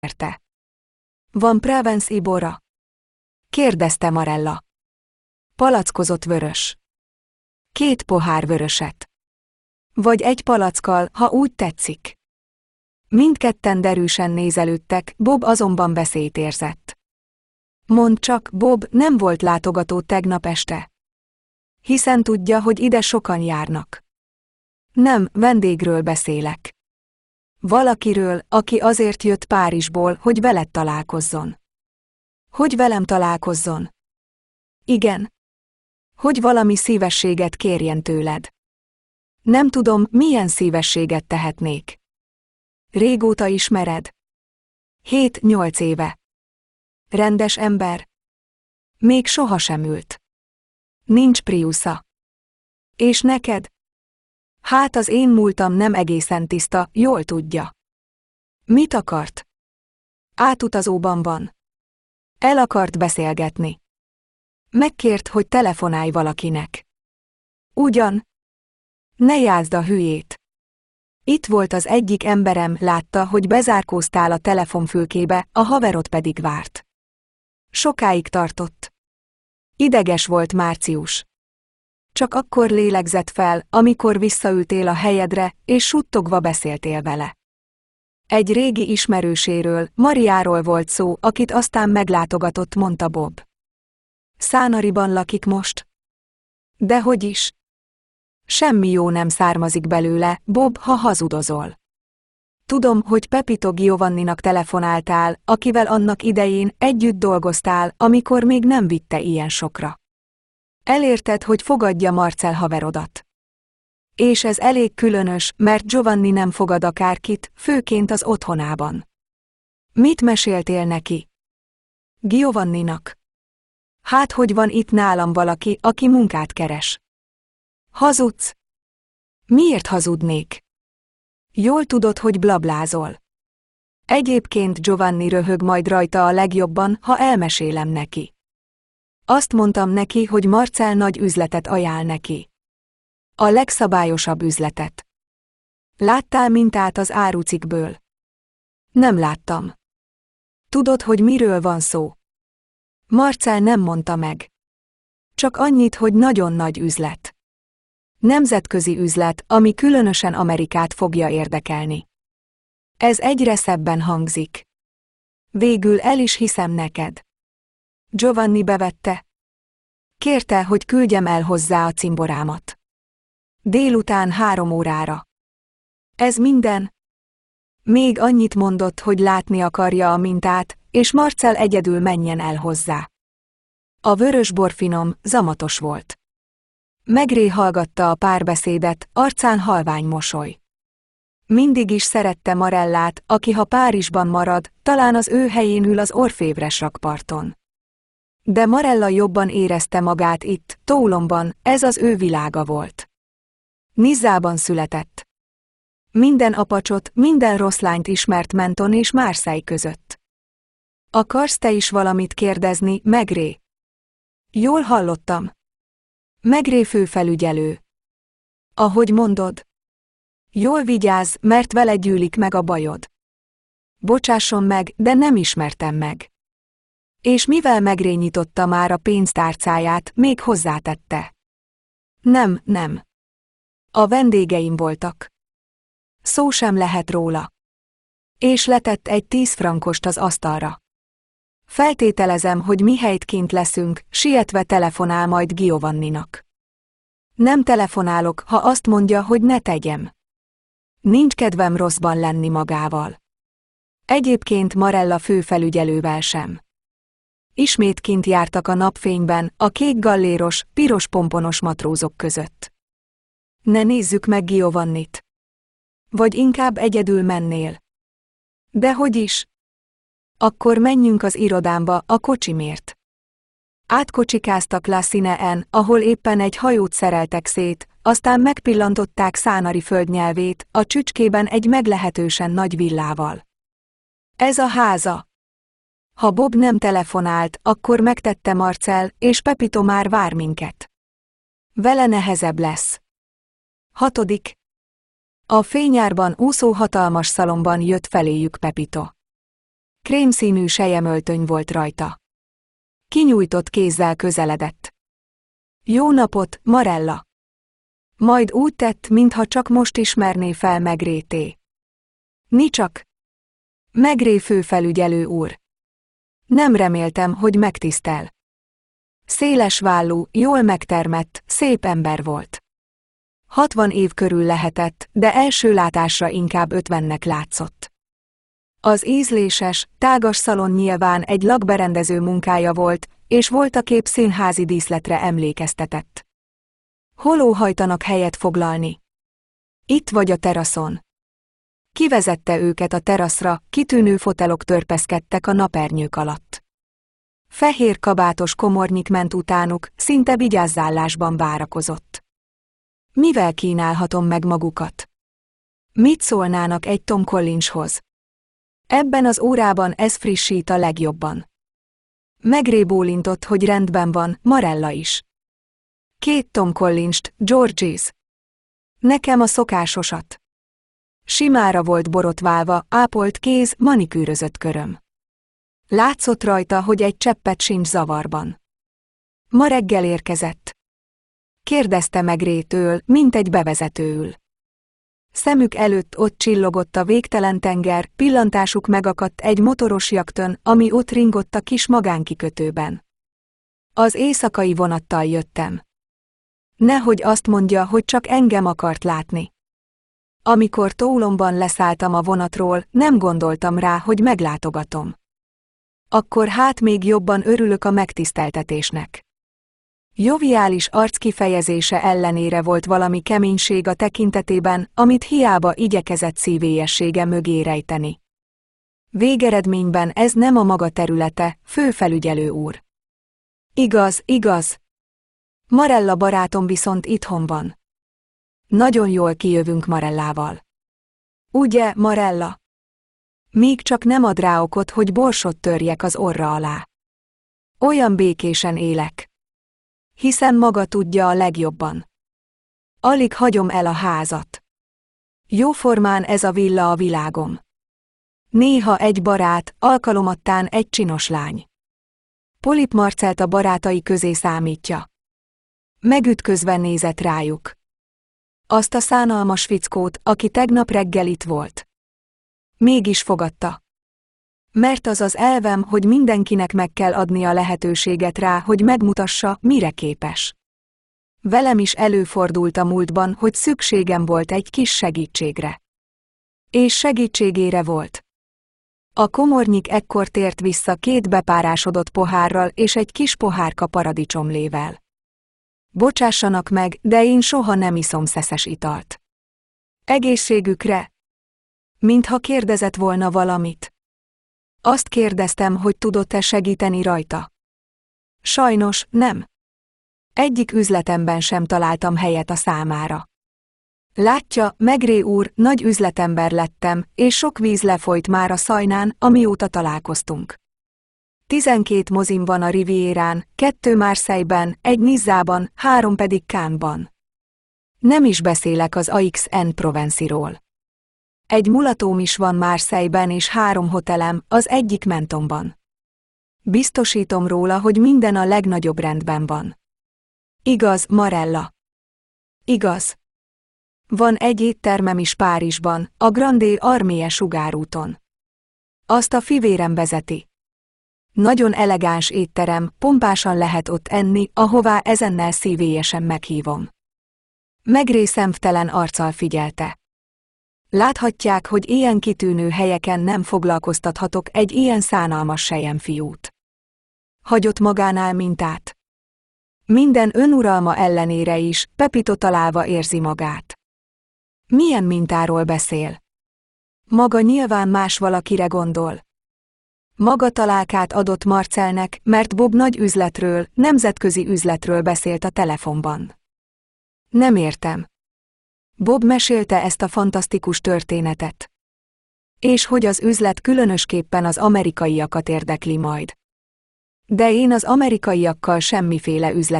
kérte. Van Provence ibora? Kérdezte Marella. Palackozott vörös. 2 pohár vöröset. Vagy egy palackkal, ha úgy tetszik. Mindketten derűsen nézelődtek, Bob azonban veszélyt érzett. Mondd csak, Bob nem volt látogató tegnap este. Hiszen tudja, hogy ide sokan járnak. Nem, vendégről beszélek. Valakiről, aki azért jött Párizsból, hogy veled találkozzon. Hogy velem találkozzon? Igen. Hogy valami szívességet kérjen tőled. Nem tudom, milyen szívességet tehetnék. Régóta ismered? 7-8 éve. Rendes ember? Még sohasem ült. Nincs Priusza. És neked? Hát az én múltam nem egészen tiszta, jól tudja. Mit akart? Átutazóban van. El akart beszélgetni. Megkért, hogy telefonálj valakinek. Ugyan? Ne jázd a hülyét. Itt volt az egyik emberem, látta, hogy bezárkóztál a telefonfülkébe, a haverod pedig várt. Sokáig tartott. Ideges volt Március. Csak akkor lélegzett fel, amikor visszaültél a helyedre, és suttogva beszéltél vele. Egy régi ismerőséről, Mariáról volt szó, akit aztán meglátogatott, mondta Bob. Szánariban lakik most? Dehogy is. Semmi jó nem származik belőle, Bob, ha hazudozol. Tudom, hogy Pepito Giovanninak telefonáltál, akivel annak idején együtt dolgoztál, amikor még nem vitte ilyen sokra. Elérted, hogy fogadja Marcel haverodat. És ez elég különös, mert Giovanni nem fogad akárkit, főként az otthonában. Mit meséltél neki? Giovanninak. Hát hogy van itt nálam valaki, aki munkát keres. Hazudsz? Miért hazudnék? Jól tudod, hogy blablázol. Egyébként Giovanni röhög majd rajta a legjobban, ha elmesélem neki. Azt mondtam neki, hogy Marcel nagy üzletet ajánl neki. A legszabályosabb üzletet. Láttál mintát az árucikkből? Nem láttam. Tudod, hogy miről van szó? Marcel nem mondta meg. Csak annyit, hogy nagyon nagy üzlet. Nemzetközi üzlet, ami különösen Amerikát fogja érdekelni. Ez egyre szebben hangzik. Végül el is hiszem neked. Giovanni bevette. Kérte, hogy küldjem el hozzá a cimborámat. Délután 3 órára. Ez minden? Még annyit mondott, hogy látni akarja a mintát, és Marcel egyedül menjen el hozzá. A vörösbor finom, zamatos volt. Megré hallgatta a párbeszédet, arcán halvány mosoly. Mindig is szerette Marellát, aki ha Párizsban marad, talán az ő helyén ül az Orfévres rakparton. De Marella jobban érezte magát itt, Toulonban, ez az ő világa volt. Nizzában született. Minden apacsot, minden rossz lányt ismert Menton és Marseille között. Akarsz te is valamit kérdezni, Megré? Jól hallottam. Megré főfelügyelő. Ahogy mondod. Jól vigyázz, mert vele gyűlik meg a bajod. Bocsásson meg, de nem ismertem meg. És mivel Megré nyitotta már a pénztárcáját, még hozzátette. Nem. A vendégeim voltak. Szó sem lehet róla. És letett egy 10 frankost az asztalra. Feltételezem, hogy mihelyt kint leszünk, sietve telefonál majd Giovanninak. Nem telefonálok, ha azt mondja, hogy ne tegyem. Nincs kedvem rosszban lenni magával. Egyébként Marella főfelügyelővel sem. Ismét kint jártak a napfényben, a kék galléros, piros pomponos matrózok között. Ne nézzük meg Giovannit. Vagy inkább egyedül mennél. Dehogy is. Akkor menjünk az irodámba, a kocsimért. Átkocsikáztak La Cine-en, ahol éppen egy hajót szereltek szét, aztán megpillantották Szánari földnyelvét, a csücskében egy meglehetősen nagy villával. Ez a háza. Ha Bob nem telefonált, akkor megtette Marcel, és Pepito már vár minket. Vele nehezebb lesz. 6. A fényárban úszó hatalmas szalomban jött feléjük Pepito. krémszínű selyemöltöny volt rajta. Kinyújtott kézzel közeledett. Jó napot, Marella! Majd úgy tett, mintha csak most ismerné fel Megrété. Nicsak! Megré főfelügyelő úr. Nem reméltem, hogy megtisztel. Széles vállú, jól megtermett, szép ember volt. 60 év körül lehetett, de első látásra inkább 50-nek látszott. Az ízléses, tágas szalon nyilván egy lakberendező munkája volt, és voltaképp színházi díszletre emlékeztetett. Hol óhajtanak helyet foglalni? Itt vagy a teraszon. Kivezette őket a teraszra, kitűnő fotelok törpeszkedtek a napernyők alatt. Fehér kabátos komornyik ment utánuk, szinte vigyázzálásban várakozott. Mivel kínálhatom meg magukat? Mit szólnának egy Tom Collinshoz? Ebben az órában ez frissít a legjobban. Megré bólintott, hogy rendben van, Marella is. 2 Tom Collinst, Georges. Nekem a szokásosat. Simára volt borotválva, ápolt kéz, manikűrözött köröm. Látszott rajta, hogy egy cseppet sincs zavarban. Ma reggel érkezett. Kérdezte Megrétől, mint egy bevezetőül. Szemük előtt ott csillogott a végtelen tenger, pillantásuk megakadt egy motoros jakton, ami ott ringott a kis magánkikötőben. Az éjszakai vonattal jöttem. Nehogy azt mondja, hogy csak engem akart látni. Amikor Toulonban leszálltam a vonatról, nem gondoltam rá, hogy meglátogatom. Akkor hát még jobban örülök a megtiszteltetésnek. Joviális arckifejezése ellenére volt valami keménység a tekintetében, amit hiába igyekezett szívélyessége mögé rejteni. Végeredményben ez nem a maga területe, főfelügyelő úr. Igaz, igaz. Marella barátom viszont itthon van. Nagyon jól kijövünk Marellával. Ugye, Marella? Még csak nem ad rá okot, hogy borsot törjek az orra alá. Olyan békésen élek. Hiszen maga tudja a legjobban. Alig hagyom el a házat. Jóformán ez a villa a világom. Néha egy barát, alkalomattán egy csinos lány. Polip Marcelt a barátai közé számítja. Megütközve nézett rájuk. Azt a szánalmas fickót, aki tegnap reggel itt volt. Mégis fogadta. Mert az az elvem, hogy mindenkinek meg kell adni a lehetőséget rá, hogy megmutassa, mire képes. Velem is előfordult a múltban, hogy szükségem volt egy kis segítségre. És segítségére volt. A komornyik ekkor tért vissza 2 bepárásodott pohárral és egy kis pohárka paradicsomlével. Bocsássanak meg, de én soha nem iszom szeszes italt. Egészségükre? Mintha kérdezett volna valamit. Azt kérdeztem, hogy tudott-e segíteni rajta. Sajnos, nem. Egyik üzletemben sem találtam helyet a számára. Látja, Megré úr, nagy üzletember lettem, és sok víz lefolyt már a Szajnán, amióta találkoztunk. 12 mozim van a Rivierán, 2 Marseille-ben, 1 Nizzában, 3 pedig Cannes-ban. Nem is beszélek az Aix-en-Provence-ról. Egy mulatóm is van Marseille-ben és 3 hotelem, az egyik Mentonban. Biztosítom róla, hogy minden a legnagyobb rendben van. Igaz, Marella? Igaz. Van egy éttermem is Párizsban, a Grande Armée sugárúton. Azt a fivérem vezeti. Nagyon elegáns étterem, pompásan lehet ott enni, ahová ezennel szívélyesen meghívom. Megré szemtelen arccal figyelte. Láthatják, hogy ilyen kitűnő helyeken nem foglalkoztathatok egy ilyen szánalmas selyemfiút. Hagyott magánál mintát. Minden önuralma ellenére is, Pepito találva érzi magát. Milyen mintáról beszél? Maga nyilván más valakire gondol. Maga találkát adott Marcelnek, mert Bob nagy üzletről, nemzetközi üzletről beszélt a telefonban. Nem értem. Bob mesélte ezt a fantasztikus történetet. És hogy az üzlet különösképpen az amerikaiakat érdekli majd. De én az amerikaiakkal semmiféle üzlet